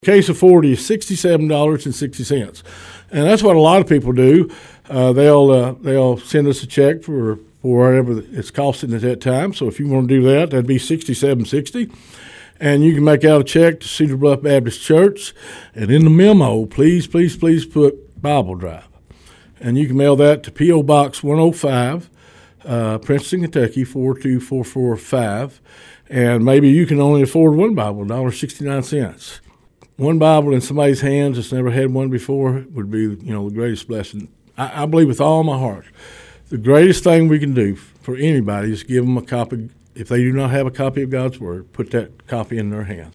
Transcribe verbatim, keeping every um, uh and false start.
Case of forty is sixty-seven dollars and sixty cents, and that's what a lot of people do. Uh, they'll uh, they'll send us a check for, for whatever it's costing at that time. So if you want to do that, that'd be sixty-seven sixty, and you can make out a check to Cedar Bluff Baptist Church, and in the memo, please, please, please put Bible Drive, and you can mail that to P O Box one oh five, uh, Princeton, Kentucky four two four four five, and maybe you can only afford one Bible, one dollar and sixty-nine cents. One Bible in somebody's hands that's never had one before would be, you know, the greatest blessing. I, I believe with all my heart, the greatest thing we can do for anybody is give them a copy. If they do not have a copy of God's Word, put that copy in their hands.